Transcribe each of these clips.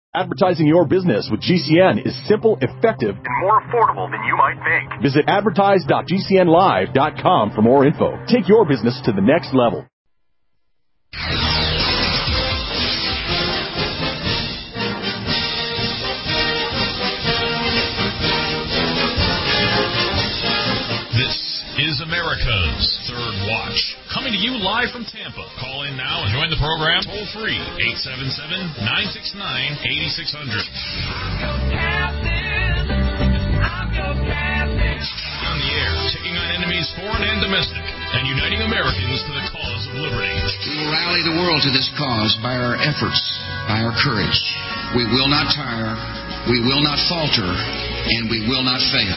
Advertising your business with GCN is simple, effective, and more affordable than you might think. Visit advertise.gcnlive.com for more info. Take your business to the next level. This is America's Third Watch, coming to you live from Tampa. Call in now and join the program toll free, 877-969-8600. On the air, taking on enemies foreign and domestic, and uniting Americans to the cause of liberty. We will rally the world to this cause by our efforts, by our courage. We will not tire, we will not falter, and we will not fail.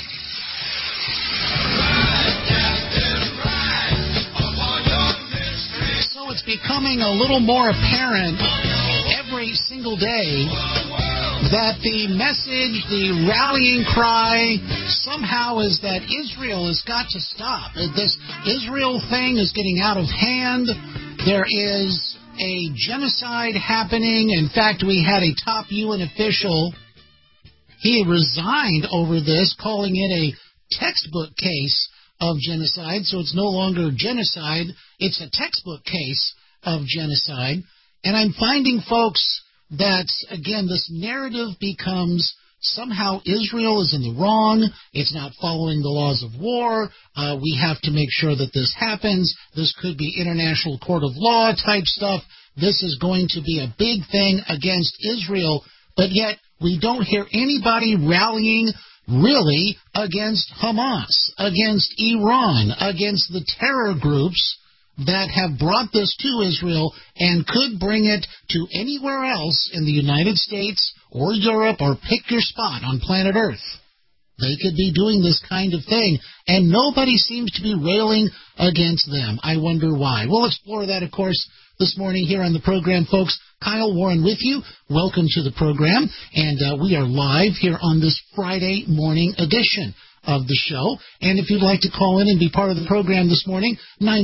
So it's becoming a little more apparent every single day that the message, the rallying cry, somehow is that Israel has got to stop. This Israel thing is getting out of hand. There is a genocide happening. In fact, we had a top UN official. He resigned over this, calling it a textbook case of genocide. So it's no longer genocide. It's a textbook case of genocide. And I'm finding, folks, that, again, this narrative becomes somehow Israel is in the wrong. It's not following the laws of war. We have to make sure that this happens. This could be international court of law type stuff. This is going to be a big thing against Israel. But yet we don't hear anybody rallying really against Hamas, against Iran, against the terror groups that have brought this to Israel and could bring it to anywhere else in the United States or Europe, or pick your spot on planet Earth. They could be doing this kind of thing, and nobody seems to be railing against them. I wonder why. We'll explore that, of course, this morning here on the program, folks. Kyle Warren with you. Welcome to the program, and we are live here on this Friday morning edition of the show. And if you'd like to call in and be part of the program this morning,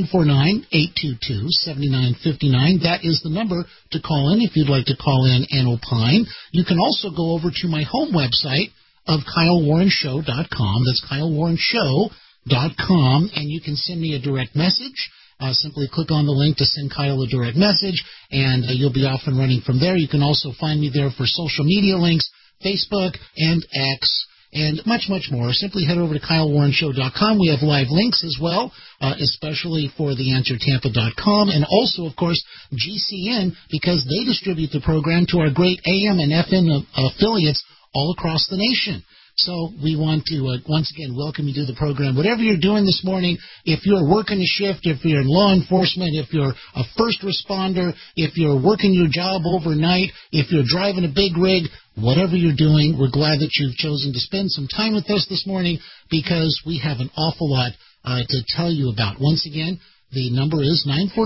949-822-7959. That is the number to call in if you'd like to call in and opine. You can also go over to my home website of KyleWarrenShow.com. That's KyleWarrenShow.com, and you can send me a direct message. Simply click on the link to send Kyle a direct message, and you'll be off and running from there. You can also find me there for social media links, Facebook and X, and much, much more. Simply head over to KyleWarrenShow.com. We have live links as well, especially for TheAnswerTampa.com, and also, of course, GCN, because they distribute the program to our great AM and FM affiliates all across the nation. So we want to, once again, welcome you to the program. Whatever you're doing this morning, if you're working a shift, if you're in law enforcement, if you're a first responder, if you're working your job overnight, if you're driving a big rig, whatever you're doing, we're glad that you've chosen to spend some time with us this morning, because we have an awful lot to tell you about. Once again, the number is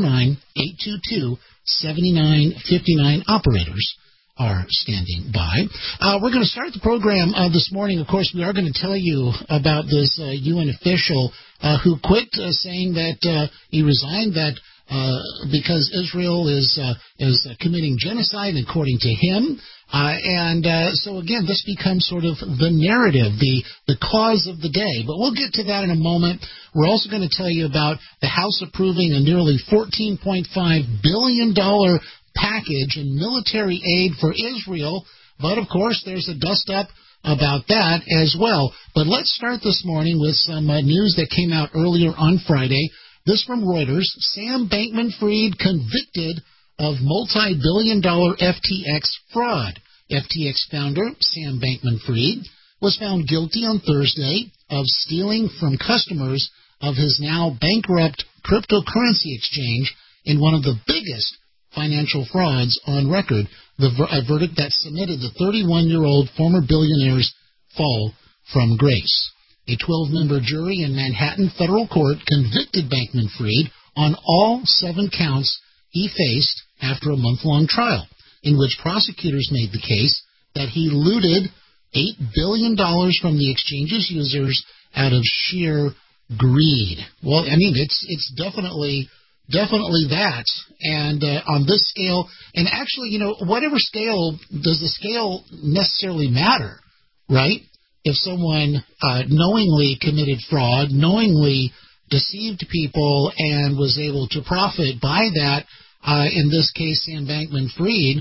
949-822-7959. Operators are standing by. We're going to start the program this morning. Of course, we are going to tell you about this UN official who quit, saying that he resigned, that because Israel is committing genocide, according to him. So, again, this becomes sort of the narrative, the cause of the day. But we'll get to that in a moment. We're also going to tell you about the House approving a nearly $14.5 billion package in military aid for Israel. But, of course, there's a dust-up about that as well. But let's start this morning with some news that came out earlier on Friday. This from Reuters. Sam Bankman-Fried convicted of multi-billion-dollar FTX fraud. FTX founder Sam Bankman-Fried was found guilty on Thursday of stealing from customers of his now bankrupt cryptocurrency exchange in one of the biggest financial frauds on record. A verdict that cemented the 31-year-old former billionaire's fall from grace. A 12-member jury in Manhattan federal court convicted Bankman-Fried on all 7 counts he faced after a month-long trial, in which prosecutors made the case that he looted $8 billion from the exchange's users out of sheer greed. Well, I mean, it's definitely definitely that. And on this scale, and actually, whatever scale, does the scale necessarily matter, right? If someone knowingly committed fraud, knowingly deceived people, and was able to profit by that, in this case, Sam Bankman-Fried,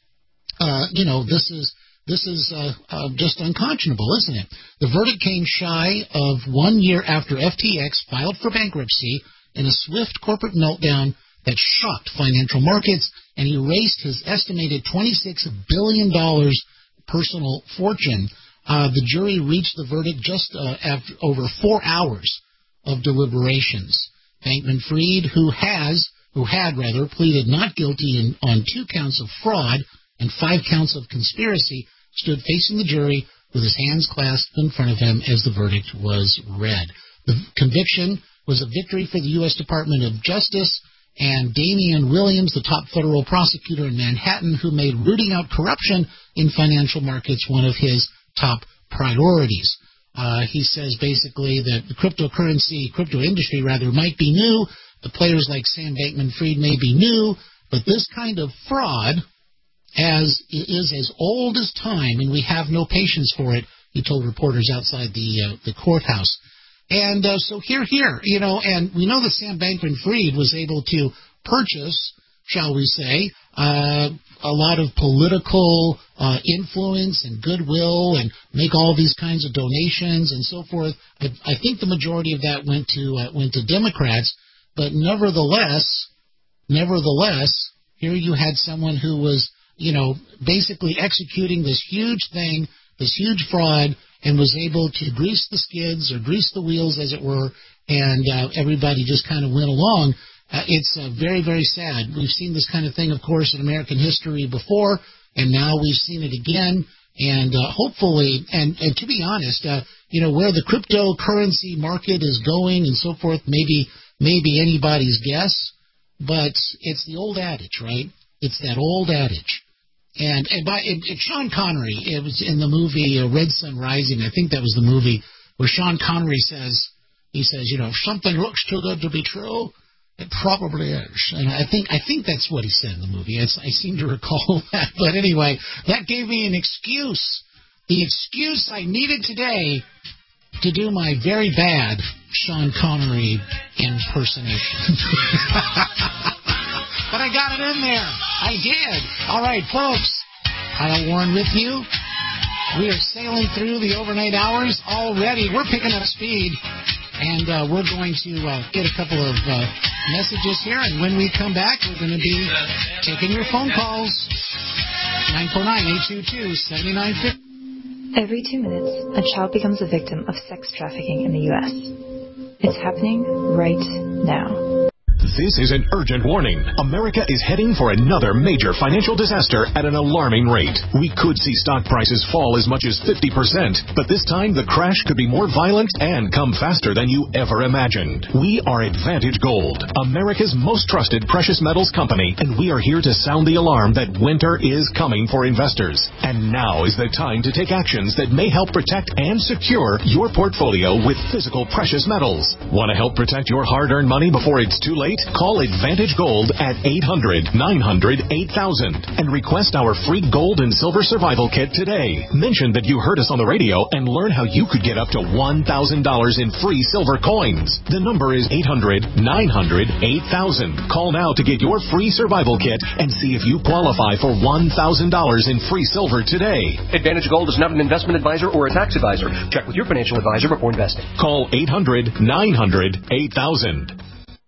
this is just unconscionable, isn't it? The verdict came shy of 1 year after FTX filed for bankruptcy in a swift corporate meltdown that shocked financial markets and erased his estimated $26 billion personal fortune. The jury reached the verdict just after over 4 hours of deliberations. Bankman-Fried, who had pleaded not guilty on 2 counts of fraud and 5 counts of conspiracy, stood facing the jury with his hands clasped in front of him as the verdict was read. The conviction was a victory for the U.S. Department of Justice, and Damian Williams, the top federal prosecutor in Manhattan, who made rooting out corruption in financial markets one of his top priorities. He says basically that the crypto industry might be new. The players like Sam Bankman-Fried may be new, but this kind of fraud is as old as time, and we have no patience for it, he told reporters outside the courthouse. And so here, and we know that Sam Bankman-Fried was able to purchase, shall we say, a lot of political influence and goodwill and make all these kinds of donations and so forth. I think the majority of that went to Democrats, but nevertheless, here you had someone who was, basically executing this huge thing, this huge fraud, and was able to grease the skids or grease the wheels, as it were, and everybody just kind of went along. It's very, very sad. We've seen this kind of thing, of course, in American history before, and now we've seen it again. And hopefully, and to be honest, where the cryptocurrency market is going and so forth, maybe anybody's guess, but it's the old adage, right? It's that old adage. And Sean Connery, it was in the movie Red Sun Rising, I think that was the movie, where Sean Connery says, if something looks too good to be true, it probably is. And I think that's what he said in the movie. I seem to recall that. But anyway, that gave me an excuse, the excuse I needed today to do my very bad Sean Connery impersonation. But I got it in there. I did. All right, folks. Kyle Warren with you. We are sailing through the overnight hours already. We're picking up speed, and we're going to get a couple of messages here. And when we come back, we're going to be taking your phone calls. 949-822-7950. Every 2 minutes, a child becomes a victim of sex trafficking in the U.S. It's happening right now. This is an urgent warning. America is heading for another major financial disaster at an alarming rate. We could see stock prices fall as much as 50%, but this time the crash could be more violent and come faster than you ever imagined. We are Advantage Gold, America's most trusted precious metals company, and we are here to sound the alarm that winter is coming for investors. And now is the time to take actions that may help protect and secure your portfolio with physical precious metals. Want to help protect your hard-earned money before it's too late? Call Advantage Gold at 800-900-8000 and request our free gold and silver survival kit today. Mention that you heard us on the radio and learn how you could get up to $1,000 in free silver coins. The number is 800-900-8000. Call now to get your free survival kit and see if you qualify for $1,000 in free silver today. Advantage Gold is not an investment advisor or a tax advisor. Check with your financial advisor before investing. Call 800-900-8000.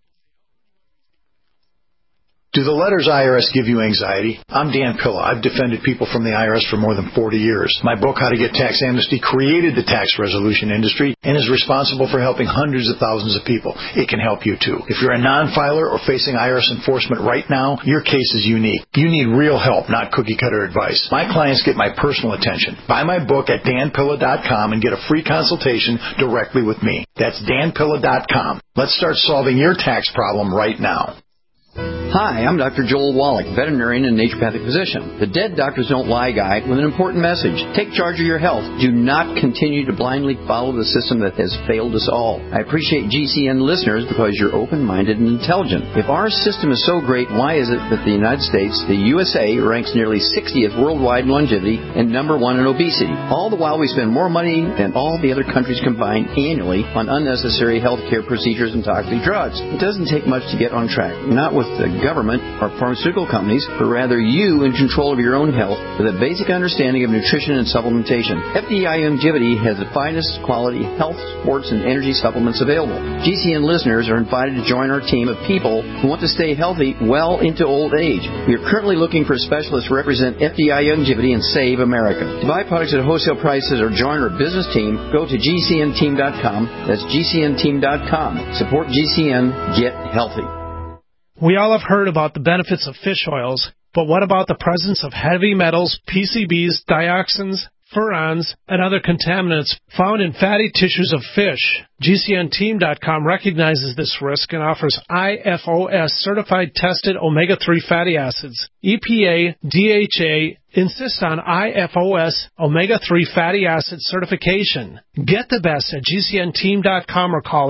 Do the letters IRS give you anxiety? I'm Dan Pilla. I've defended people from the IRS for more than 40 years. My book, How to Get Tax Amnesty, created the tax resolution industry and is responsible for helping hundreds of thousands of people. It can help you, too. If you're a non-filer or facing IRS enforcement right now, your case is unique. You need real help, not cookie-cutter advice. My clients get my personal attention. Buy my book at danpilla.com and get a free consultation directly with me. That's danpilla.com. Let's start solving your tax problem right now. Hi, I'm Dr. Joel Wallach, veterinarian and naturopathic physician. The Dead Doctors Don't Lie guy with an important message. Take charge of your health. Do not continue to blindly follow the system that has failed us all. I appreciate GCN listeners because you're open-minded and intelligent. If our system is so great, why is it that the United States, the USA, ranks nearly 60th worldwide in longevity and number 1 in obesity? All the while we spend more money than all the other countries combined annually on unnecessary health care procedures and toxic drugs. It doesn't take much to get on track. Not with the government or pharmaceutical companies, but rather you in control of your own health with a basic understanding of nutrition and supplementation. FDI Longevity has the finest quality health, sports, and energy supplements available. GCN listeners are invited to join our team of people who want to stay healthy well into old age. We are currently looking for specialists to represent FDI Longevity and Save America. To buy products at wholesale prices or join our business team, go to GCNteam.com. That's GCNteam.com. Support GCN. Get healthy. We all have heard about the benefits of fish oils, but what about the presence of heavy metals, PCBs, dioxins, furans, and other contaminants found in fatty tissues of fish? GCNteam.com recognizes this risk and offers IFOS certified tested omega-3 fatty acids. EPA, DHA insist on IFOS omega-3 fatty acid certification. Get the best at GCNteam.com or call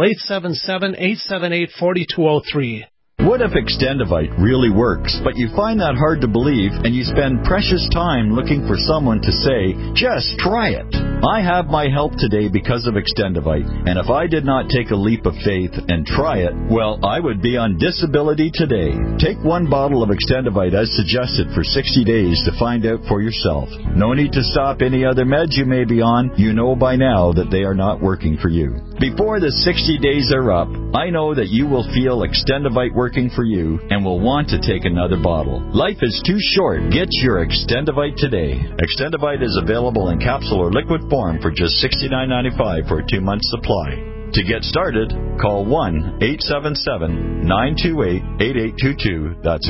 877-878-4203. What if Extendivite really works, but you find that hard to believe and you spend precious time looking for someone to say, just try it? I have my help today because of Extendivite, and if I did not take a leap of faith and try it, well, I would be on disability today. Take one bottle of Extendivite as suggested for 60 days to find out for yourself. No need to stop any other meds you may be on. You know by now that they are not working for you. Before the 60 days are up, I know that you will feel Extendivite working for you and will want to take another bottle. Life is too short. Get your Extendivite today. Extendivite is available in capsule or liquid form for just $69.95 for a 2-month supply. To get started, call 1-877-928-8822. That's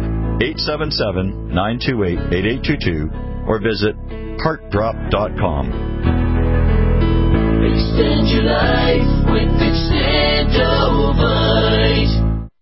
1-877-928-8822. Or visit heartdrop.com. Extend your life with Extendovite.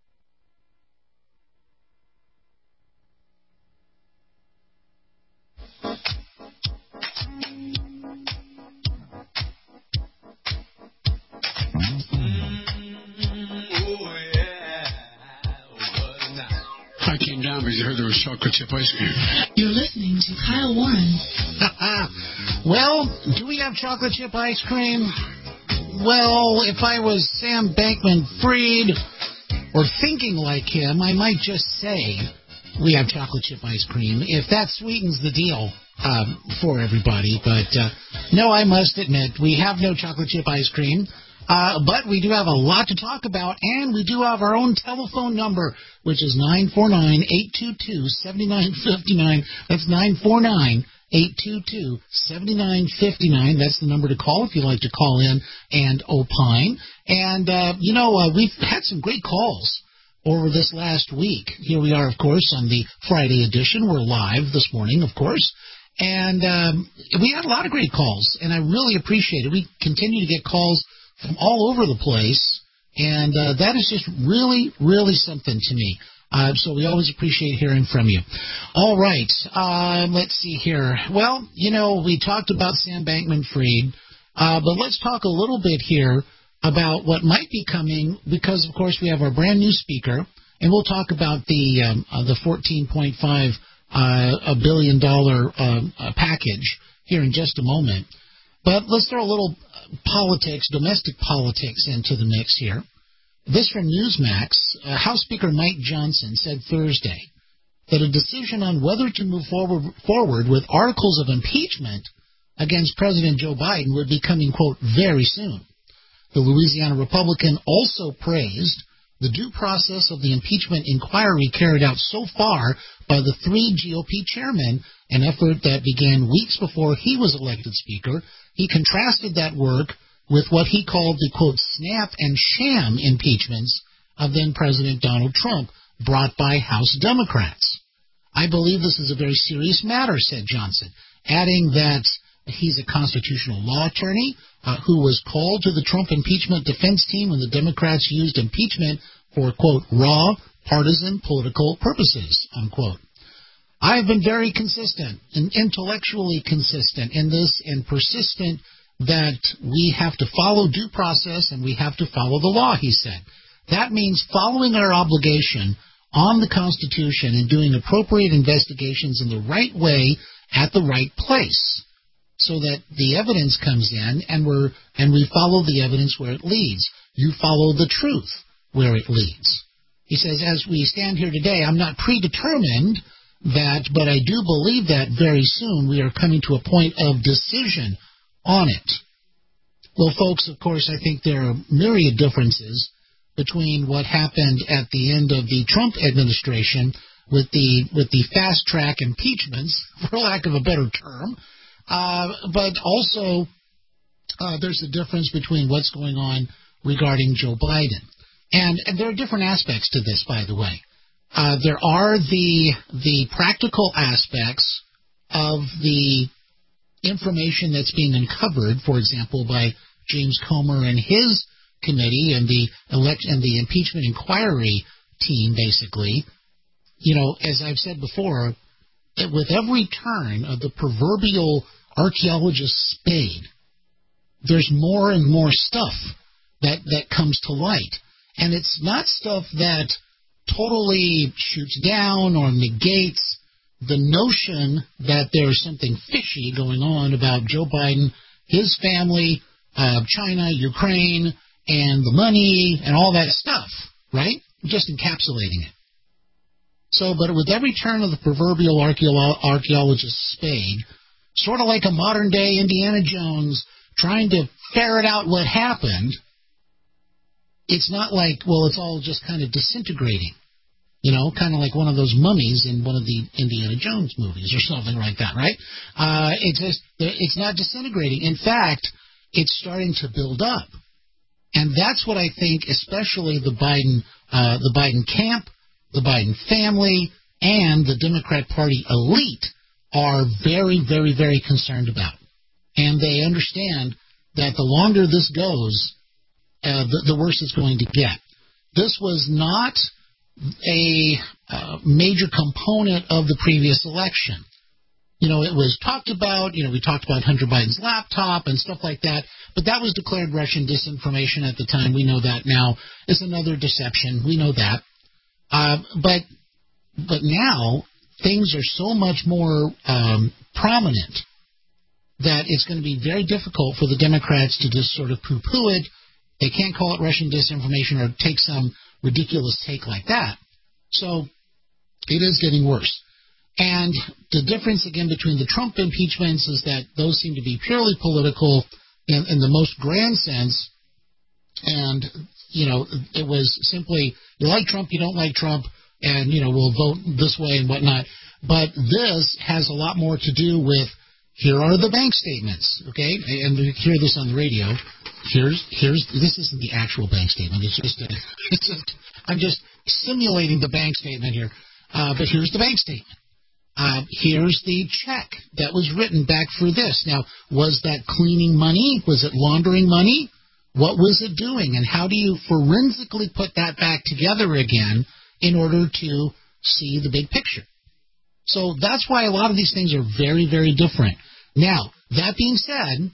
I came down because you heard there was chocolate chip ice cream. You're listening to Kyle Warren. Well, do we have chocolate chip ice cream? Well, if I was Sam Bankman-Fried or thinking like him, I might just say we have chocolate chip ice cream, if that sweetens the deal for everybody. But no, I must admit, we have no chocolate chip ice cream. But we do have a lot to talk about, and we do have our own telephone number, which is 949-822-7959. That's 949-822-7959. That's the number to call if you'd like to call in and opine. And, we've had some great calls over this last week. Here we are, of course, on the Friday edition. We're live this morning, of course. And we had a lot of great calls, and I really appreciate it. We continue to get calls from all over the place, and that is just really, really something to me. So we always appreciate hearing from you. All right, let's see here. Well, we talked about Sam Bankman-Fried, but let's talk a little bit here about what might be coming, because, of course, we have our brand new speaker, and we'll talk about the $14.5 billion package here in just a moment. But let's throw a little politics, domestic politics, into the mix here. This from Newsmax. House Speaker Mike Johnson said Thursday that a decision on whether to move forward with articles of impeachment against President Joe Biden would be coming, quote, very soon. The Louisiana Republican also praised the due process of the impeachment inquiry carried out so far by the 3 GOP chairmen, an effort that began weeks before he was elected Speaker. He contrasted that work with what he called the, quote, snap and sham impeachments of then-President Donald Trump brought by House Democrats. I believe this is a very serious matter, said Johnson, adding that he's a constitutional law attorney who was called to the Trump impeachment defense team when the Democrats used impeachment for, quote, raw, partisan political purposes, unquote. I have been very consistent and intellectually consistent in this and persistent that we have to follow due process and we have to follow the law, he said. That means following our obligation on the Constitution and doing appropriate investigations in the right way at the right place so that the evidence comes in and we follow the evidence where it leads. You follow the truth where it leads. He says, as we stand here today, I'm not predetermined that, but I do believe that very soon we are coming to a point of decision on it. Well, folks, of course, I think there are myriad differences between what happened at the end of the Trump administration with the fast-track impeachments, for lack of a better term, but also there's a difference between what's going on regarding Joe Biden. And there are different aspects to this, by the way. There are the practical aspects of the information that's being uncovered, for example, by James Comer and his committee and the impeachment inquiry team, basically. You know, as I've said before, with every turn of the proverbial archaeologist's spade, there's more and more stuff that comes to light. And it's not stuff that totally shoots down or negates the notion that there's something fishy going on about Joe Biden, his family, China, Ukraine, and the money and all that stuff, right? Just encapsulating it. So, but with every turn of the proverbial archaeologist's spade, sort of like a modern-day Indiana Jones trying to ferret out what happened, it's not like, well, it's all just kind of disintegrating. You know, kind of like one of those mummies in one of the Indiana Jones movies or something like that, right? It's not disintegrating. In fact, it's starting to build up. And that's what I think especially the Biden camp, the Biden family, and the Democrat Party elite are very, very, very concerned about. And they understand that the longer this goes, the worse it's going to get. This was not a major component of the previous election. You know, it was talked about, we talked about Hunter Biden's laptop and stuff like that, but that was declared Russian disinformation at the time. We know that now. It's another deception. We know that. But now things are so much more prominent that it's going to be very difficult for the Democrats to just sort of poo-poo it. They can't call it Russian disinformation or take some ridiculous take like that. So it is getting worse. And the difference, again, between the Trump impeachments is that those seem to be purely political in the most grand sense. And, it was simply, you like Trump, you don't like Trump, and, we'll vote this way and whatnot. But this has a lot more to do with, here are the bank statements, okay? And you hear this on the radio. This isn't the actual bank statement. I'm just simulating the bank statement here. But here's the bank statement. Here's the check that was written back for this. Now, was that cleaning money? Was it laundering money? What was it doing? And how do you forensically put that back together again in order to see the big picture? So that's why a lot of these things are very, very different. Now, that being said,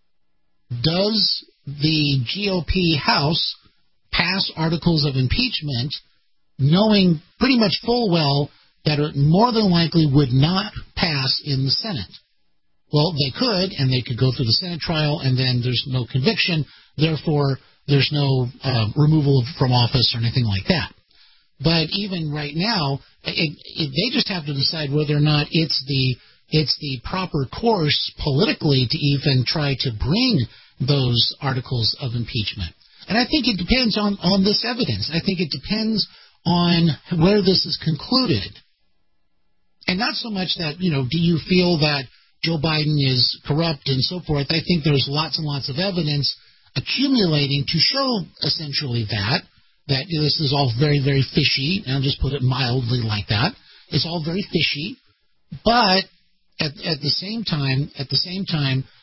does the GOP House pass articles of impeachment knowing pretty much full well that it more than likely would not pass in the Senate? Well, they could, and they could go through the Senate trial, and then there's no conviction, therefore there's no removal from office or anything like that. But even right now, they just have to decide whether or not it's the proper course politically to even try to bring those articles of impeachment. And I think it depends on this evidence. I think it depends on where this is concluded. And not so much that, do you feel that Joe Biden is corrupt and so forth. I think there's lots and lots of evidence accumulating to show essentially that this is all very, very fishy, and I'll just put it mildly like that. It's all very fishy, but at the same time,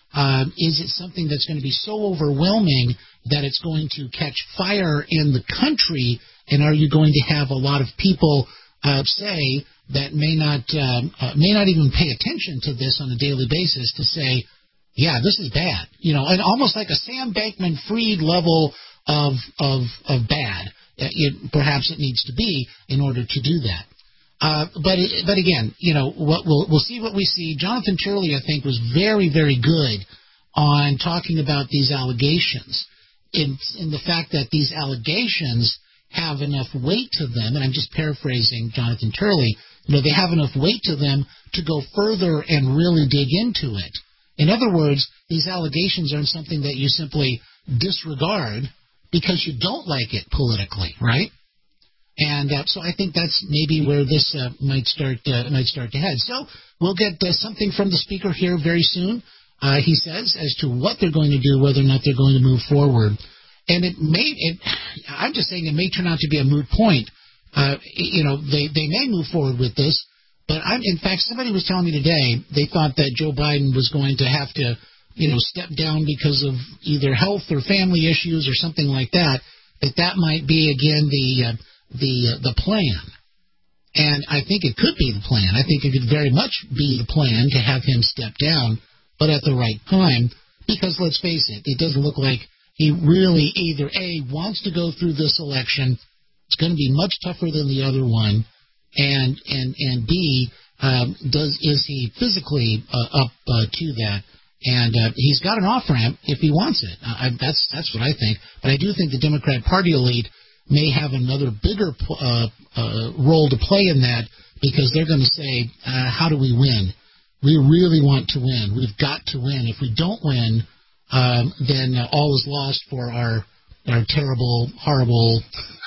Is it something that's going to be so overwhelming that it's going to catch fire in the country? And are you going to have a lot of people say that may not even pay attention to this on a daily basis to say, yeah, this is bad, and almost like a Sam Bankman-Fried level of bad. Perhaps it needs to be in order to do that. But again, we'll see what we see. Jonathan Turley, I think, was very, very good on talking about these allegations in the fact that these allegations have enough weight to them, and I'm just paraphrasing Jonathan Turley, they have enough weight to them to go further and really dig into it. In other words, these allegations aren't something that you simply disregard because you don't like it politically, right? And so I think that's maybe where this might start to head. So we'll get something from the speaker here very soon, he says, as to what they're going to do, whether or not they're going to move forward. And I'm just saying it may turn out to be a moot point. They may move forward with this, but in fact, somebody was telling me today they thought that Joe Biden was going to have to, step down because of either health or family issues or something like that. That might be again the plan. And I think it could be the plan. I think it could very much be the plan to have him step down, but at the right time, because let's face it, it doesn't look like he really either A, wants to go through this election. It's going to be much tougher than the other one, and B, is he physically up to that? And he's got an off-ramp if he wants it. That's what I think. But I do think the Democrat Party elite may have another bigger role to play in that, because they're going to say, how do we win? We really want to win. We've got to win. If we don't win, then all is lost for our terrible, horrible,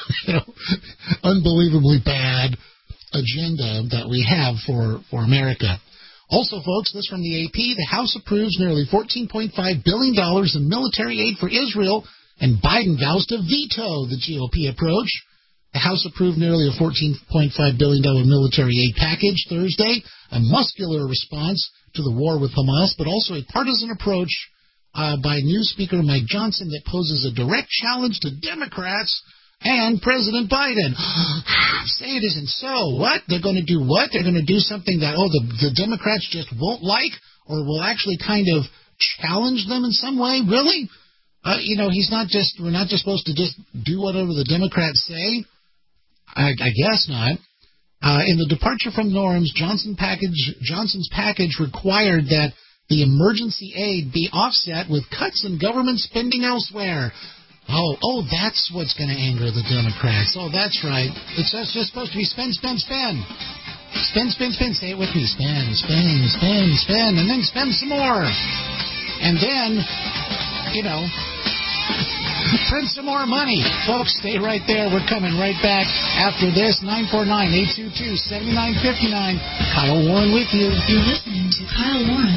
unbelievably bad agenda that we have for America. Also, folks, this from the AP, the House approves nearly $14.5 billion in military aid for Israel, and Biden vows to veto the GOP approach. The House approved nearly a $14.5 billion military aid package Thursday, a muscular response to the war with Hamas, but also a partisan approach by new Speaker Mike Johnson that poses a direct challenge to Democrats and President Biden. Say it isn't so. What? They're going to do what? They're going to do something that, the Democrats just won't like, or will actually kind of challenge them in some way? Really? We're not just supposed to just do whatever the Democrats say? I guess not. In the departure from norms, Johnson's package required that the emergency aid be offset with cuts in government spending elsewhere. Oh, that's what's going to anger the Democrats. Oh, that's right. It's just supposed to be spend. Spend, say it with me. Spend, and then spend some more. And then, print some more money. Folks, stay right there. We're coming right back after this. 949-822-7959. Kyle Warren with you. You're listening to Kyle Warren.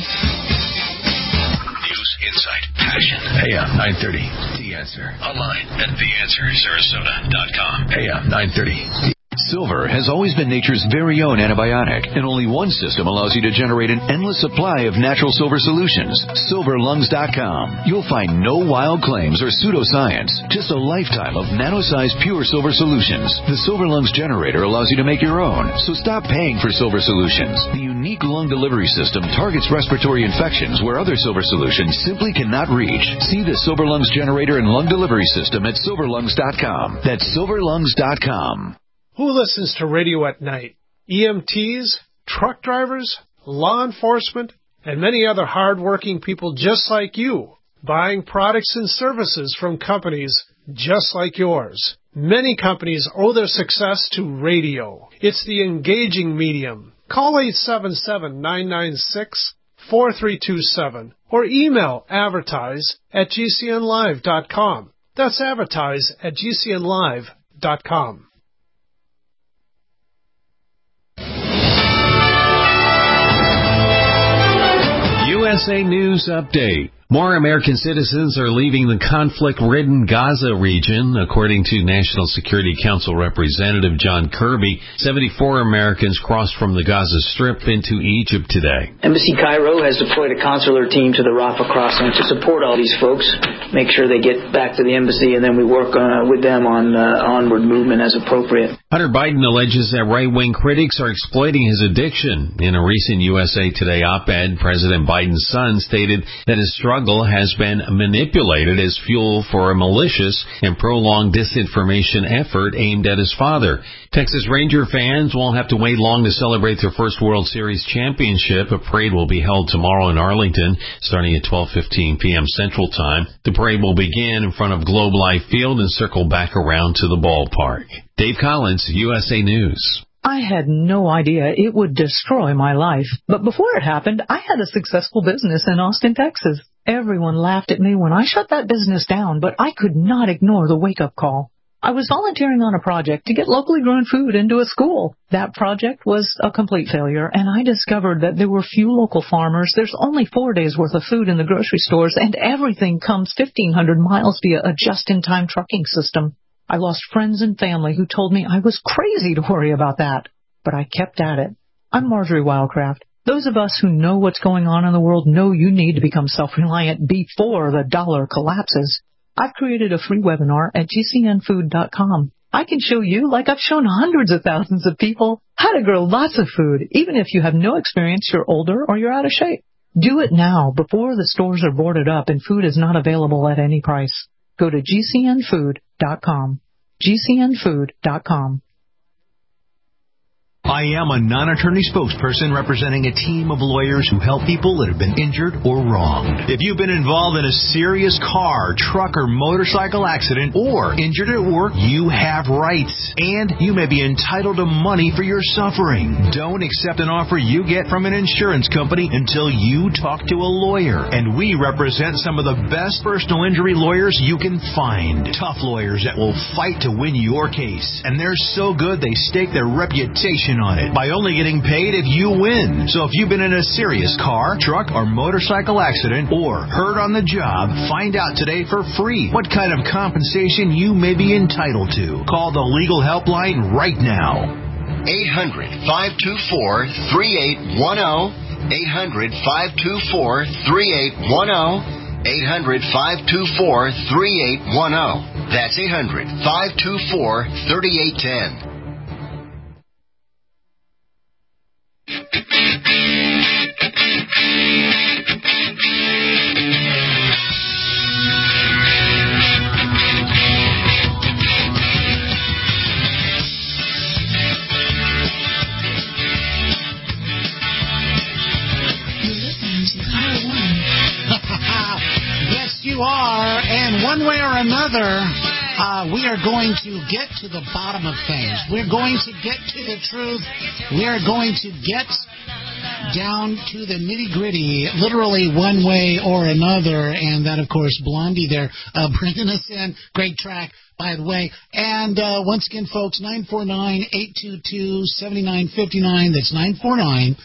News, insight, passion. AM 930. The Answer. Online at theanswersarasota.com. AM 930. Silver has always been nature's very own antibiotic, and only one system allows you to generate an endless supply of natural silver solutions. SilverLungs.com. You'll find no wild claims or pseudoscience, just a lifetime of nano-sized pure silver solutions. The Silver Lungs generator allows you to make your own, so stop paying for silver solutions. The unique lung delivery system targets respiratory infections where other silver solutions simply cannot reach. See the Silver Lungs generator and lung delivery system at SilverLungs.com. That's SilverLungs.com. Who listens to radio at night? EMTs, truck drivers, law enforcement, and many other hard-working people just like you, buying products and services from companies just like yours. Many companies owe their success to radio. It's the engaging medium. Call 877-996-4327 or email advertise@gcnlive.com. That's advertise@gcnlive.com. USA News Update More American citizens are leaving the conflict-ridden Gaza region, according to National Security Council Representative John Kirby. 74 Americans crossed from the Gaza Strip into Egypt today. Embassy Cairo has deployed a consular team to the Rafah crossing to support all these folks, make sure they get back to the embassy, and then we work with them on onward movement as appropriate. Hunter Biden alleges that right-wing critics are exploiting his addiction. In a recent USA Today op-ed, President Biden's son stated that his struggle has been manipulated as fuel for a malicious and prolonged disinformation effort aimed at his father. Texas Ranger fans won't have to wait long to celebrate their first World Series championship. A parade will be held tomorrow in Arlington, starting at 12:15 p.m. Central Time. The parade will begin in front of Globe Life Field and circle back around to the ballpark. Dave Collins, USA News. I had no idea it would destroy my life. But before it happened, I had a successful business in Austin, Texas. Everyone laughed at me when I shut that business down, but I could not ignore the wake-up call. I was volunteering on a project to get locally grown food into a school. That project was a complete failure, and I discovered that there were few local farmers. There's only 4 days' worth of food in the grocery stores, and everything comes 1,500 miles via a just-in-time trucking system. I lost friends and family who told me I was crazy to worry about that. But I kept at it. I'm Marjorie Wildcraft. Those of us who know what's going on in the world know you need to become self-reliant before the dollar collapses. I've created a free webinar at gcnfood.com. I can show you, like I've shown hundreds of thousands of people, how to grow lots of food, even if you have no experience, you're older, or you're out of shape. Do it now before the stores are boarded up and food is not available at any price. Go to gcnfood.com. gcnfood.com. I am a non-attorney spokesperson representing a team of lawyers who help people that have been injured or wronged. If you've been involved in a serious car, truck, or motorcycle accident or injured at work, you have rights, and you may be entitled to money for your suffering. Don't accept an offer you get from an insurance company until you talk to a lawyer, and we represent some of the best personal injury lawyers you can find. Tough lawyers that will fight to win your case, and they're so good they stake their reputation on it by only getting paid if you win. So if you've been in a serious car, truck, or motorcycle accident or hurt on the job, find out today for free what kind of compensation you may be entitled to. Call the legal helpline right now. 800-524-3810. 800-524-3810. 800-524-3810. That's 800-524-3810. You are, and one way or another, we are going to get to the bottom of things. We're going to get to the truth. We're going to get down to the nitty-gritty, literally one way or another, and that, of course, Blondie there, bringing us in. Great track, by the way. And once again, folks, 949-822-7959. That's 949-822-7959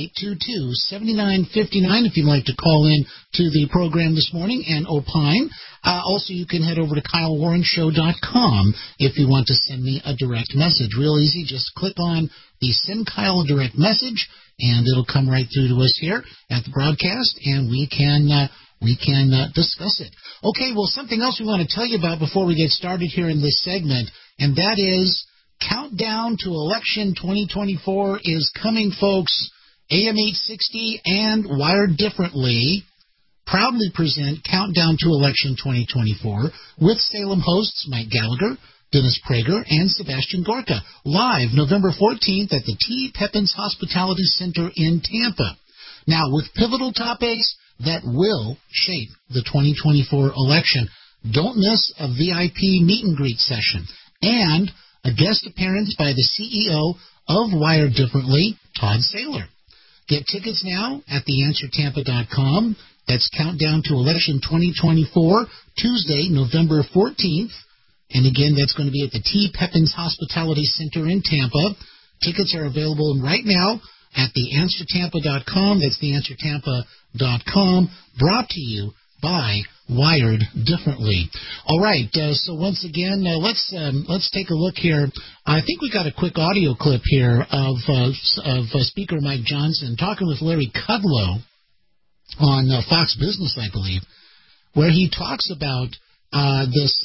if you'd like to call in to the program this morning and opine. Also, you can head over to KyleWarrenShow.com if you want to send me a direct message. Real easy. Just click on the Send Kyle a Direct Message, and it'll come right through to us here at the broadcast, and we can discuss it. Okay, well, something else we want to tell you about before we get started here in this segment, and that is Countdown to Election 2024 is coming, folks. AM 860 and Wired Differently proudly present Countdown to Election 2024 with Salem hosts Mike Gallagher, Dennis Prager, and Sebastian Gorka, live November 14th at the T. Pepin's Hospitality Center in Tampa. Now, with pivotal topics that will shape the 2024 election, don't miss a VIP meet and greet session and a guest appearance by the CEO of Wired Differently, Todd Saylor. Get tickets now at theanswertampa.com. That's Countdown to Election 2024, Tuesday, November 14th. And again, that's going to be at the T. Pepin's Hospitality Center in Tampa. Tickets are available right now at theanswertampa.com. That's theanswertampa.com. Brought to you by Wired Differently. All right, so once again, let's take a look here. I think we got a quick audio clip here of Speaker Mike Johnson talking with Larry Kudlow on Fox Business, I believe, where he talks about this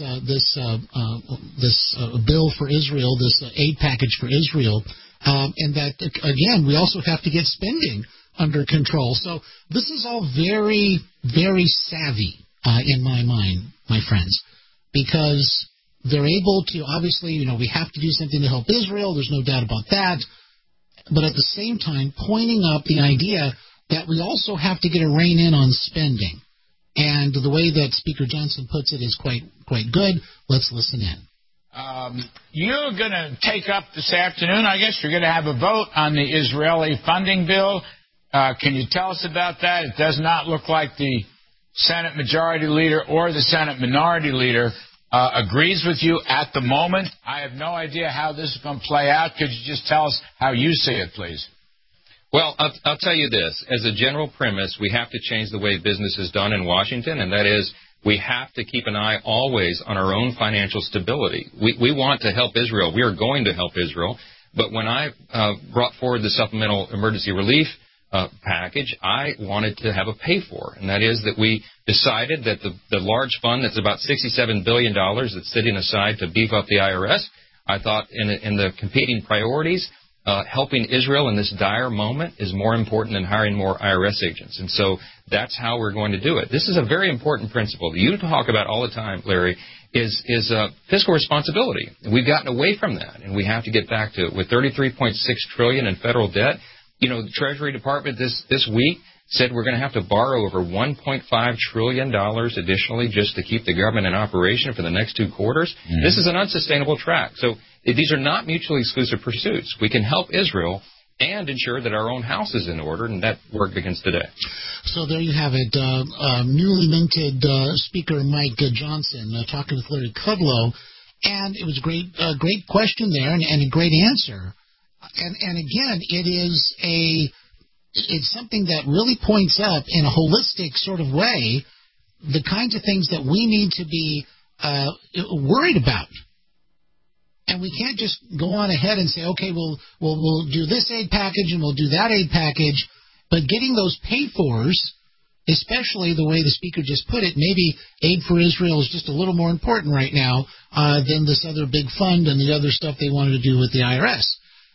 bill for Israel, this aid package for Israel, and that, again, we also have to get spending under control. So this is all very, very savvy in my mind, my friends, because they're able to, obviously, we have to do something to help Israel. There's no doubt about that. But at the same time, pointing up the idea that we also have to get a rein in on spending. And the way that Speaker Johnson puts it is quite good. Let's listen in. You're going to take up this afternoon, I guess, you're going to have a vote on the Israeli funding bill. Can you tell us about that? It does not look like the Senate Majority Leader or the Senate Minority Leader agrees with you at the moment. I have no idea how this is going to play out. Could you just tell us how you see it, please? Well, I'll tell you this. As a general premise, we have to change the way business is done in Washington, and that is we have to keep an eye always on our own financial stability. We want to help Israel. We are going to help Israel. But when I brought forward the supplemental emergency relief package, I wanted to have a pay-for, and that is that we decided that the large fund that's about $67 billion that's sitting aside to beef up the IRS, I thought in the competing priorities, helping Israel in this dire moment is more important than hiring more IRS agents. And so that's how we're going to do it. This is a very important principle that you talk about all the time, Larry, is fiscal responsibility. We've gotten away from that, and we have to get back to it. With $33.6 trillion in federal debt, the Treasury Department this week said we're going to have to borrow over $1.5 trillion additionally just to keep the government in operation for the next 2 quarters. Mm-hmm. This is an unsustainable track. So these are not mutually exclusive pursuits. We can help Israel and ensure that our own house is in order, and that work begins today. So there you have it. Newly minted Speaker Mike Johnson talking with Larry Kudlow, and it was a great question there and a great answer. And again, it's something that really points up in a holistic sort of way the kinds of things that we need to be worried about. And we can't just go on ahead and say, okay, we'll do this aid package and we'll do that aid package, but getting those pay-fors, especially the way the speaker just put it, maybe aid for Israel is just a little more important right now than this other big fund and the other stuff they wanted to do with the IRS.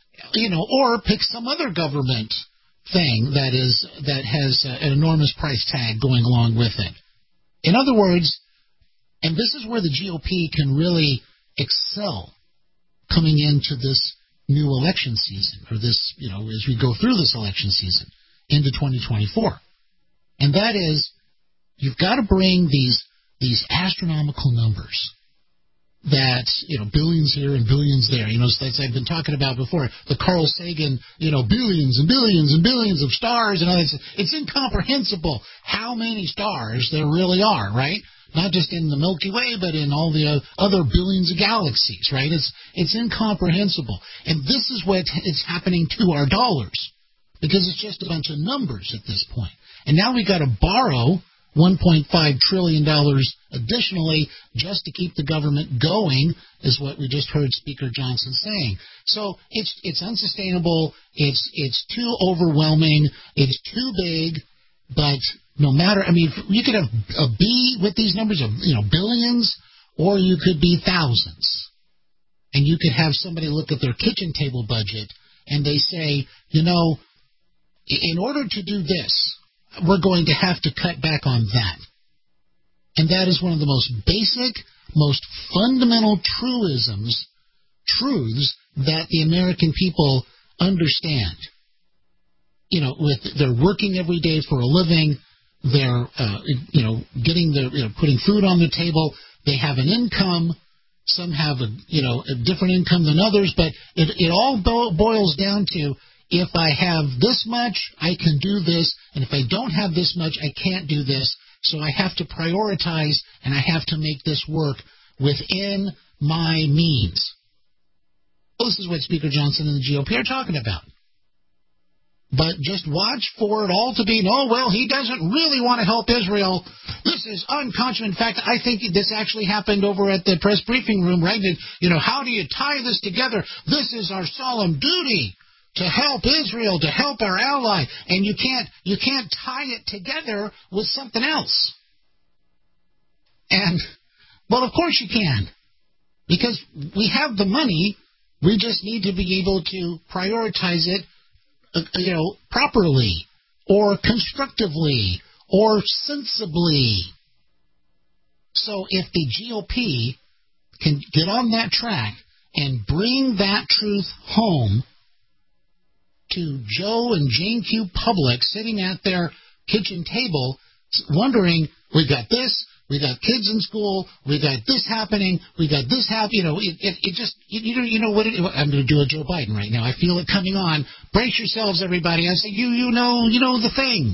Or pick some other government thing that has an enormous price tag going along with it. In other words, and this is where the GOP can really excel coming into this new election season, or this, as we go through this election season into 2024. And that is, you've got to bring these astronomical numbers that, billions here and billions there. As I've been talking about before, the Carl Sagan, billions and billions and billions of stars and all that. It's incomprehensible how many stars there really are, right? Not just in the Milky Way, but in all the other billions of galaxies, right? It's incomprehensible. And this is what is happening to our dollars, because it's just a bunch of numbers at this point. And now we've got to borrow $1.5 trillion additionally just to keep the government going, is what we just heard Speaker Johnson saying. So it's unsustainable. It's too overwhelming. It's too big. But no matter, you could have a B with these numbers of, billions, or you could be thousands. And you could have somebody look at their kitchen table budget and they say, in order to do this, we're going to have to cut back on that. And that is one of the most basic, most fundamental truths that the American people understand. They're working every day for a living. They're, putting food on the table. They have an income. Some have a different income than others, but it all boils down to, if I have this much, I can do this, and if I don't have this much, I can't do this. So I have to prioritize, and I have to make this work within my means. Well, this is what Speaker Johnson and the GOP are talking about. But just watch for it all to be, he doesn't really want to help Israel. This is unconscionable. In fact, I think this actually happened over at the press briefing room, right? How do you tie this together? This is our solemn duty to help Israel, to help our ally, and you can't tie it together with something else. And, well, of course you can, because we have the money. We just need to be able to prioritize it, properly, or constructively, or sensibly. So if the GOP can get on that track and bring that truth home to Joe and Jane Q. Public sitting at their kitchen table wondering, we got this, we got kids in school, we got this happening, we got this happening, I'm going to do a Joe Biden right now. I feel it coming on. Brace yourselves, everybody. I say, you know the thing.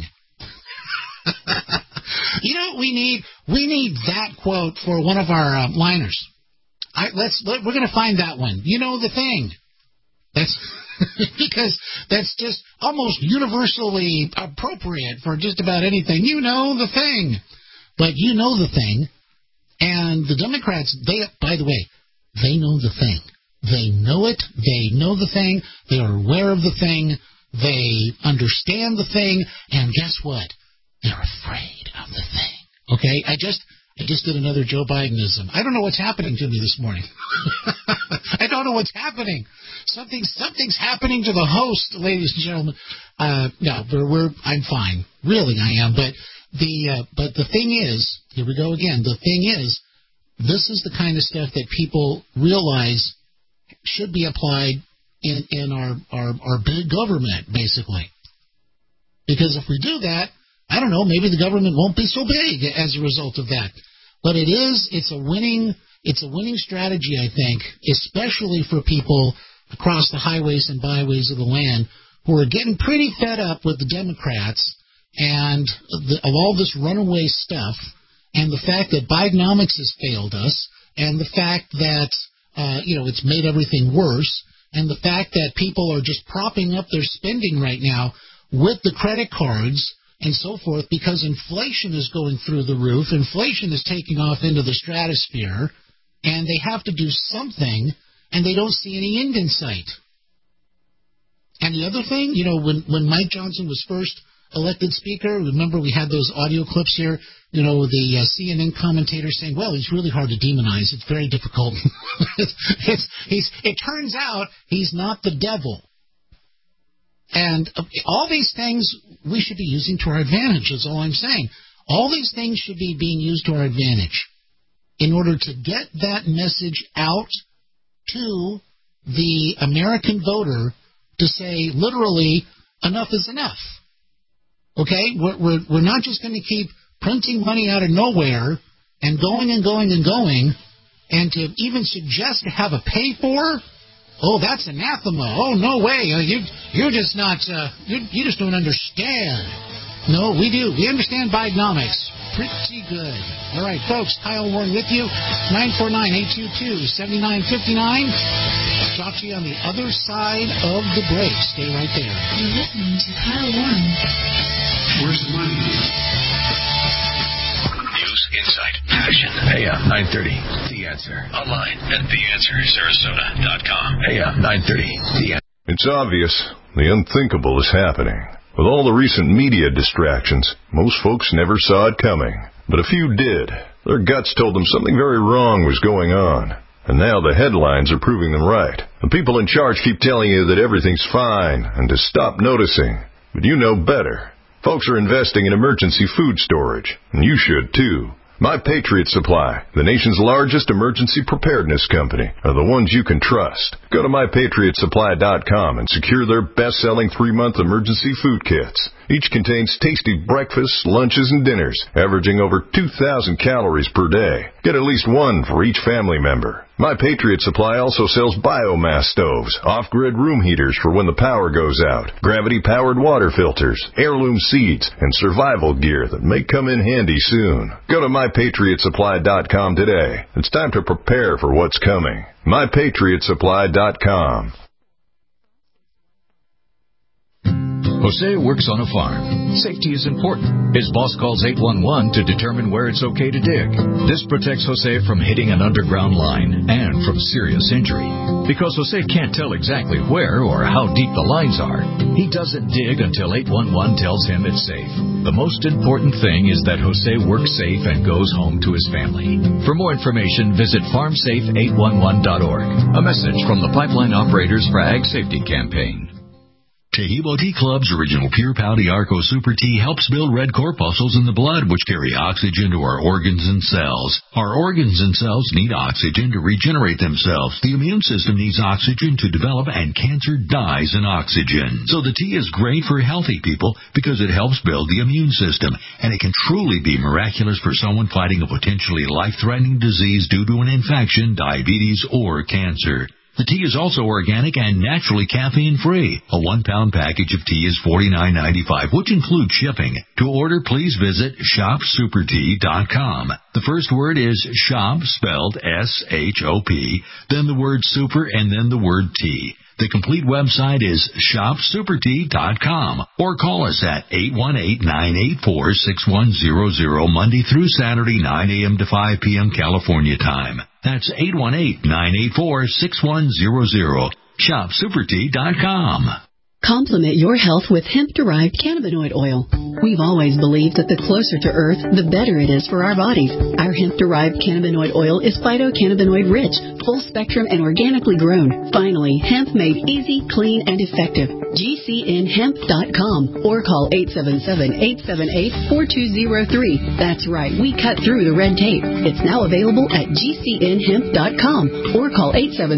We need that quote for one of our liners. We're going to find that one. You know the thing. That's because that's just almost universally appropriate for just about anything. You know the thing. But you know the thing. And the Democrats, by the way, they know the thing. They know it. They know the thing. They are aware of the thing. They understand the thing. And guess what? They're afraid of the thing. Okay? I just did another Joe Bidenism. I don't know what's happening to me this morning. I don't know what's happening. Something's happening to the host, ladies and gentlemen. I'm fine. Really, I am. But the thing is, here we go again. The thing is, this is the kind of stuff that people realize should be applied in our big government, basically. Because if we do that, I don't know, maybe the government won't be so big as a result of that. But it's a winning strategy, I think, especially for people across the highways and byways of the land who are getting pretty fed up with the Democrats and of all this runaway stuff, and the fact that Bidenomics has failed us, and the fact that it's made everything worse, and the fact that people are just propping up their spending right now with the credit cards and so forth, because inflation is going through the roof. Inflation is taking off into the stratosphere, and they have to do something, and they don't see any end in sight. And the other thing, when Mike Johnson was first elected speaker, remember we had those audio clips here, the CNN commentator saying, well, he's really hard to demonize. It's very difficult. It turns out he's not the devil. And all these things we should be using to our advantage, is all I'm saying. All these things should be being used to our advantage in order to get that message out to the American voter to say, literally, enough is enough. Okay? We're not just going to keep printing money out of nowhere and going and going and going, and to even suggest to have a pay for. Oh, that's anathema. Oh, no way. You're just not, you just don't understand. No, we do. We understand Bidenomics pretty good. All right, folks, Kyle Warren with you, 949-822-7959. Talk to you on the other side of the break. Stay right there. You're listening to Kyle Warren. Where's the money? News, insight, passion. AM 930. The Answer. Online at TheAnswerSarasota.com. AM 930. The Answer. It's obvious the unthinkable is happening. With all the recent media distractions, most folks never saw it coming. But a few did. Their guts told them something very wrong was going on. And now the headlines are proving them right. The people in charge keep telling you that everything's fine and to stop noticing. But you know better. Folks are investing in emergency food storage, and you should too. My Patriot Supply, the nation's largest emergency preparedness company, are the ones you can trust. Go to MyPatriotSupply.com and secure their best-selling 3-month emergency food kits. Each contains tasty breakfasts, lunches, and dinners, averaging over 2,000 calories per day. Get at least one for each family member. My Patriot Supply also sells biomass stoves, off-grid room heaters for when the power goes out, gravity-powered water filters, heirloom seeds, and survival gear that may come in handy soon. Go to MyPatriotSupply.com today. It's time to prepare for what's coming. MyPatriotSupply.com. Jose works on a farm. Safety is important. His boss calls 811 to determine where it's okay to dig. This protects Jose from hitting an underground line and from serious injury. Because Jose can't tell exactly where or how deep the lines are, he doesn't dig until 811 tells him it's safe. The most important thing is that Jose works safe and goes home to his family. For more information, visit farmsafe811.org. A message from the Pipeline Operators for Ag Safety Campaign. Taheebo Tea Club's original Pure Pouty Arco Super Tea helps build red corpuscles in the blood, which carry oxygen to our organs and cells. Our organs and cells need oxygen to regenerate themselves. The immune system needs oxygen to develop, and cancer dies in oxygen. So the tea is great for healthy people because it helps build the immune system, and it can truly be miraculous for someone fighting a potentially life-threatening disease due to an infection, diabetes, or cancer. The tea is also organic and naturally caffeine-free. A 1-pound package of tea is $49.95, which includes shipping. To order, please visit shopsupertea.com. The first word is shop, spelled S-H-O-P, then the word super, and then the word tea. The complete website is shopsupertea.com, or call us at 818-984-6100 Monday through Saturday, 9 a.m. to 5 p.m. California time. That's 818-984-6100. Shopsupertea.com. Complement your health with hemp-derived cannabinoid oil. We've always believed that the closer to Earth, the better it is for our bodies. Our hemp-derived cannabinoid oil is phytocannabinoid-rich, full-spectrum, and organically grown. Finally, hemp made easy, clean, and effective. GCNhemp.com or call 877-878-4203. That's right, we cut through the red tape. It's now available at GCNhemp.com or call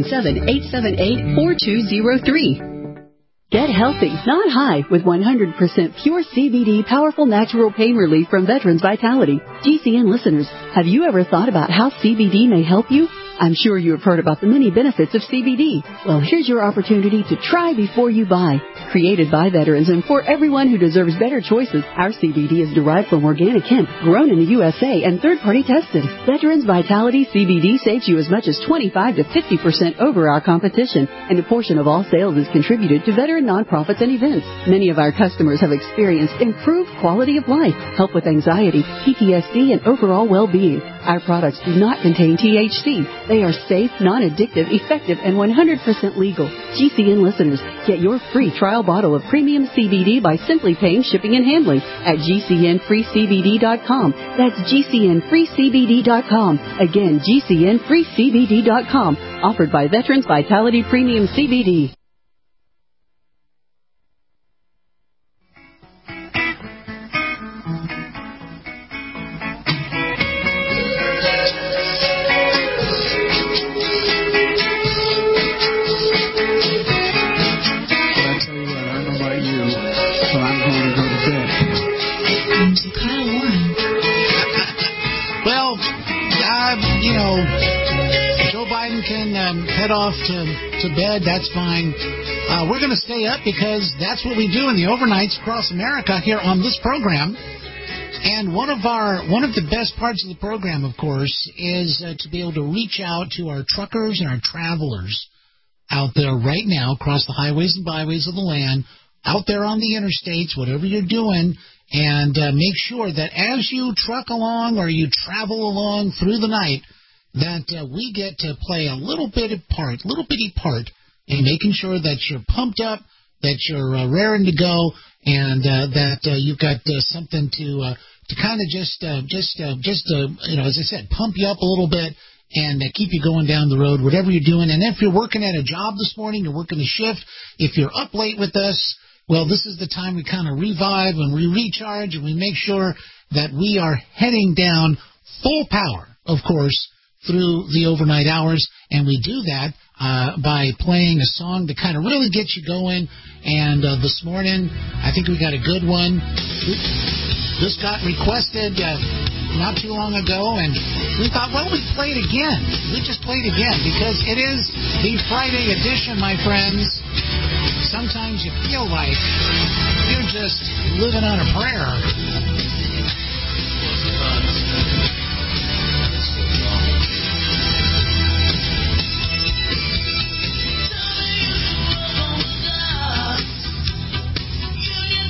877-878-4203. Get healthy, not high, with 100% pure CBD powerful natural pain relief from Veterans Vitality. GCN listeners, have you ever thought about how CBD may help you? I'm sure you have heard about the many benefits of CBD. Well, here's your opportunity to try before you buy. Created by veterans and for everyone who deserves better choices, our CBD is derived from organic hemp, grown in the USA, and third-party tested. Veterans Vitality CBD saves you as much as 25 to 50% over our competition, and a portion of all sales is contributed to veteran nonprofits and events. Many of our customers have experienced improved quality of life, help with anxiety, PTSD, and overall well-being. Our products do not contain THC. They are safe, non-addictive, effective, and 100% legal. GCN listeners, get your free trial bottle of premium CBD by simply paying shipping and handling at GCNFreeCBD.com. That's GCNFreeCBD.com. Again, GCNFreeCBD.com. Offered by Veterans Vitality Premium CBD. Head off to bed, that's fine. We're going to stay up because that's what we do in the overnights across America here on this program. And one of the best parts of the program, of course, is to be able to reach out to our truckers and our travelers out there right now across the highways and byways of the land, out there on the interstates, whatever you're doing, and make sure that as you truck along or you travel along through the night, that we get to play a little bitty part in making sure that you're pumped up, that you're raring to go, and that you've got something to kind of just as I said, pump you up a little bit and keep you going down the road, whatever you're doing. And if you're working at a job this morning, you're working a shift, if you're up late with us, well, this is the time we kind of revive and we recharge and we make sure that we are heading down full power, of course, through the overnight hours, and we do that by playing a song to kind of really get you going. And this morning, I think we got a good one. This got requested not too long ago, and we thought, well, we play it again. We just play it again because it is the Friday edition, my friends. Sometimes you feel like you're just living on a prayer. Union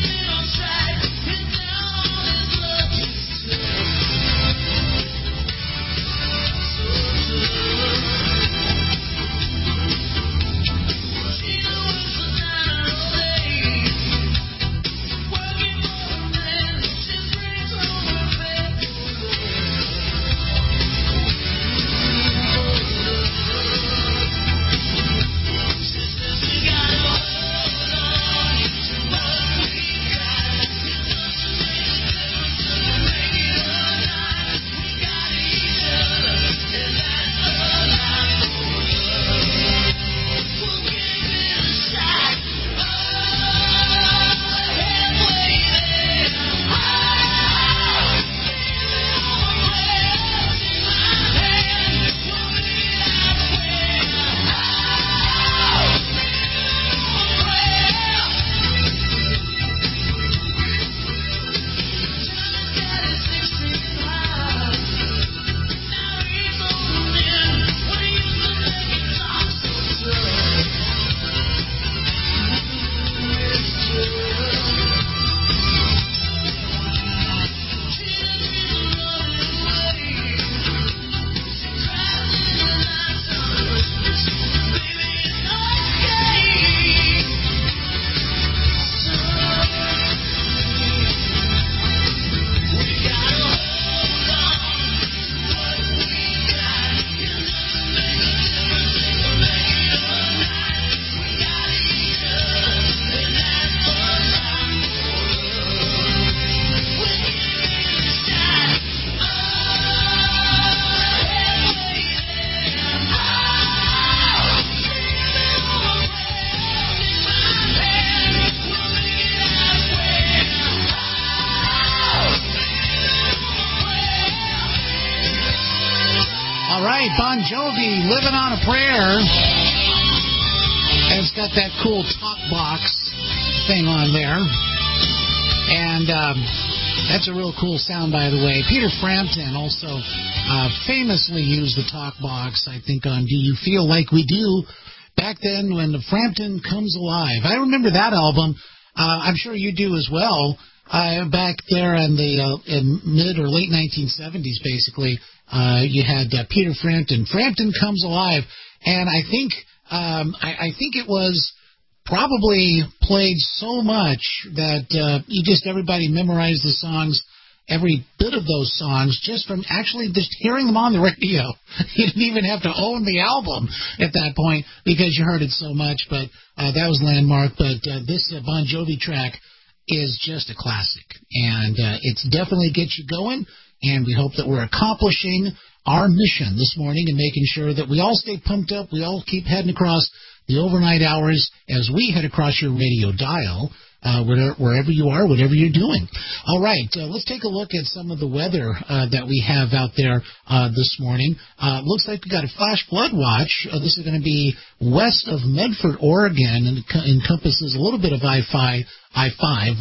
All right, Bon Jovi, Living on a Prayer. And it's got that cool talk box thing on there. And that's a real cool sound, by the way. Peter Frampton also famously used the talk box, I think, on Do You Feel Like We Do, back then when the Frampton Comes Alive. I remember that album. I'm sure you do as well. Back there in the mid or late 1970s, basically, you had Peter Frampton. Frampton Comes Alive. And I think it was probably played so much that everybody memorized the songs, every bit of those songs, just from actually just hearing them on the radio. You didn't even have to own the album at that point because you heard it so much, but that was landmark. But this Bon Jovi track is just a classic, and it's definitely gets you going, and we hope that we're accomplishing our mission this morning and making sure that we all stay pumped up, we all keep heading across the overnight hours as we head across your radio dial, wherever you are, whatever you're doing. All right, let's take a look at some of the weather that we have out there this morning. Looks like we got a flash flood watch. This is going to be west of Medford, Oregon, and encompasses a little bit of I-5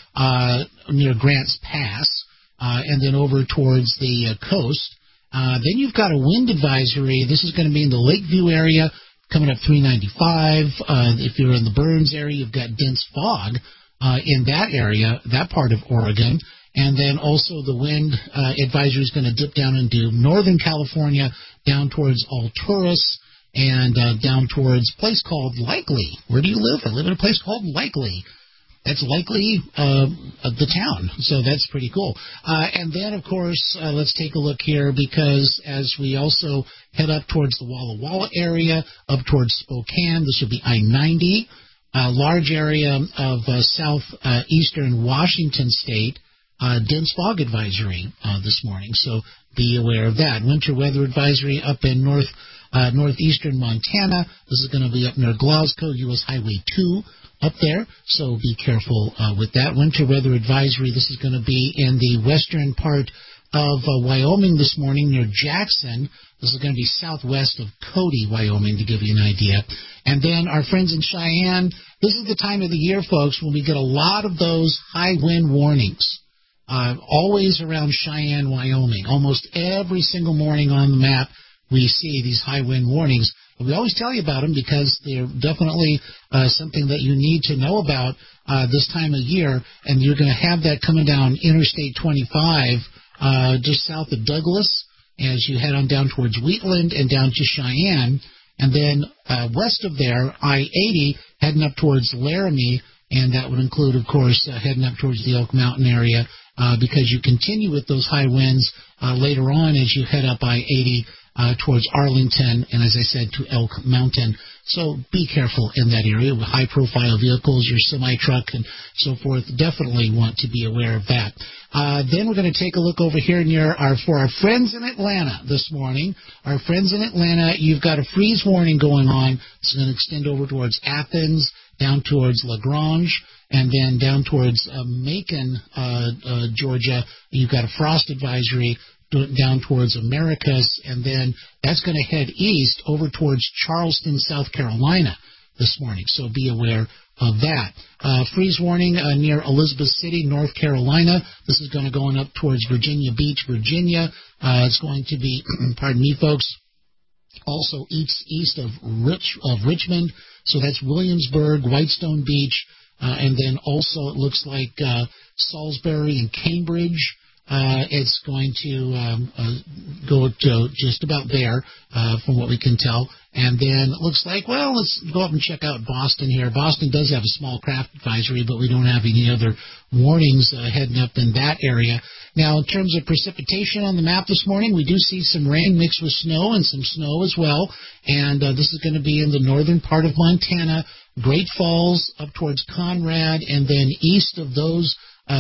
near Grants Pass, and then over towards the coast. Then you've got a wind advisory. This is going to be in the Lakeview area, coming up 395. If you're in the Burns area, you've got dense fog in that area, that part of Oregon. And then also the wind advisory is going to dip down into Northern California, down towards Alturas, and down towards a place called Likely. Where do you live? I live in a place called Likely. That's Likely the town, so that's pretty cool. And then, of course, let's take a look here, because as we also head up towards the Walla Walla area, up towards Spokane, this will be I-90, a large area of southeastern Washington state, dense fog advisory this morning, so be aware of that. Winter weather advisory up in northeastern Montana. This is going to be up near Glasgow, U.S. Highway 2. Up there, so be careful with that. Winter weather advisory, this is going to be in the western part of Wyoming this morning near Jackson. This is going to be southwest of Cody, Wyoming, to give you an idea. And then our friends in Cheyenne, this is the time of the year, folks, when we get a lot of those high wind warnings. Always around Cheyenne, Wyoming. Almost every single morning on the map, we see these high wind warnings. We always tell you about them because they're definitely something that you need to know about this time of year. And you're going to have that coming down Interstate 25 just south of Douglas as you head on down towards Wheatland and down to Cheyenne. And then west of there, I-80 heading up towards Laramie. And that would include, of course, heading up towards the Elk Mountain area because you continue with those high winds later on as you head up I-80 towards Arlington, and as I said, to Elk Mountain. So be careful in that area with high-profile vehicles, your semi-truck and so forth. Definitely want to be aware of that. Then we're going to take a look over here for our friends in Atlanta this morning. Our friends in Atlanta, you've got a freeze warning going on. It's going to extend over towards Athens, down towards LaGrange, and then down towards Macon, Georgia. You've got a frost advisory down towards Americus, and then that's going to head east over towards Charleston, South Carolina this morning. So be aware of that. Freeze warning near Elizabeth City, North Carolina. This is going to go on up towards Virginia Beach, Virginia. It's going to be, pardon me, folks, also east of Richmond. So that's Williamsburg, Whitestone Beach, and then also it looks like Salisbury and Cambridge. It's going to go to just about there, from what we can tell. And then it looks like, well, let's go up and check out Boston here. Boston does have a small craft advisory, but we don't have any other warnings heading up in that area. Now, in terms of precipitation on the map this morning, we do see some rain mixed with snow and some snow as well. And this is going to be in the northern part of Montana, Great Falls up towards Conrad, and then east of those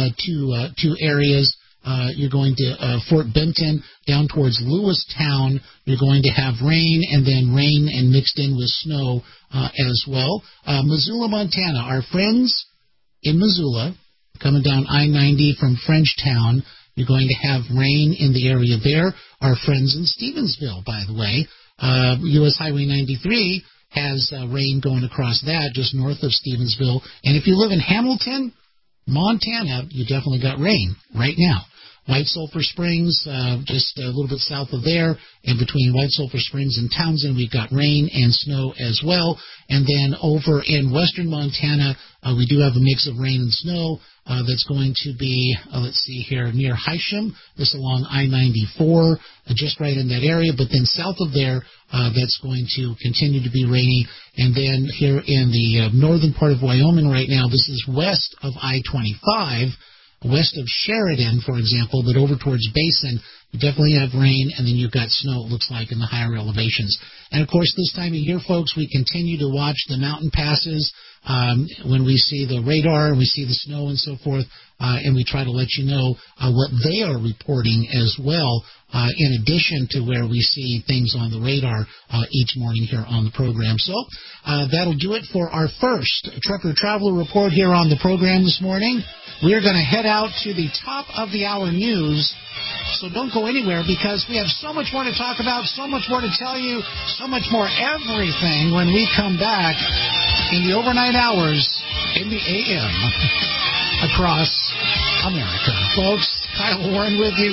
two areas, you're going to Fort Benton, down towards Lewistown. You're going to have rain, and then rain and mixed in with snow as well. Missoula, Montana. Our friends in Missoula, coming down I-90 from Frenchtown, You're going to have rain in the area there. Our friends in Stevensville, by the way, U.S. Highway 93 has rain going across that just north of Stevensville. And if you live in Hamilton, Montana, you definitely got rain right now. White Sulphur Springs, just a little bit south of there, and between White Sulphur Springs and Townsend, we've got rain and snow as well. And then over in western Montana, we do have a mix of rain and snow that's going to be, let's see here, near Hysham, this along I-94, just right in that area. But then south of there, that's going to continue to be rainy. And then here in the northern part of Wyoming right now, this is west of I-25, west of Sheridan, for example, but over towards Basin, you definitely have rain, and then you've got snow, it looks like, in the higher elevations. And, of course, this time of year, folks, we continue to watch the mountain passes when we see the radar and we see the snow and so forth, and we try to let you know what they are reporting as well, in addition to where we see things on the radar each morning here on the program. So that'll do it for our first Trucker Traveler Report here on the program this morning. We're going to head out to the top of the hour news, so don't go anywhere because we have so much more to talk about, so much more to tell you, so much more everything when we come back in the overnight hours in the AM across America. Folks, Kyle Warren with you,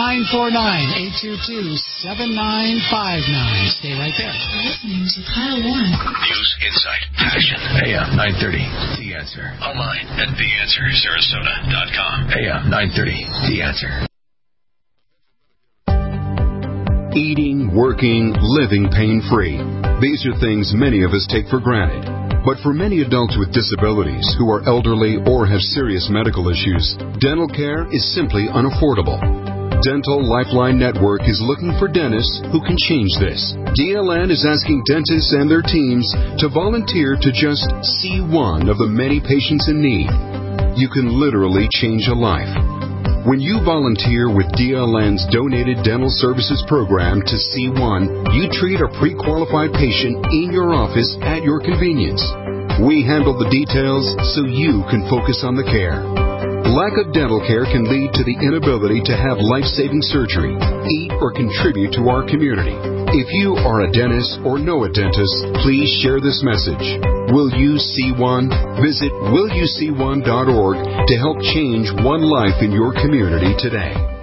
949-822-7959. Stay right there. Listening to Kyle Warren. News, insight, passion. AM 930. The Answer. Online at TheAnswerSarasota.com. AM 930. The Answer. Eating, working, living pain-free. These are things many of us take for granted. But for many adults with disabilities who are elderly or have serious medical issues, dental care is simply unaffordable. Dental Lifeline Network is looking for dentists who can change this. DLN is asking dentists and their teams to volunteer to just see one of the many patients in need. You can literally change a life. When you volunteer with DLN's Donated Dental Services Program to C1, you treat a pre-qualified patient in your office at your convenience. We handle the details so you can focus on the care. Lack of dental care can lead to the inability to have life-saving surgery, eat, or contribute to our community. If you are a dentist or know a dentist, please share this message. Will you see one? Visit willyouseeone.org to help change one life in your community today.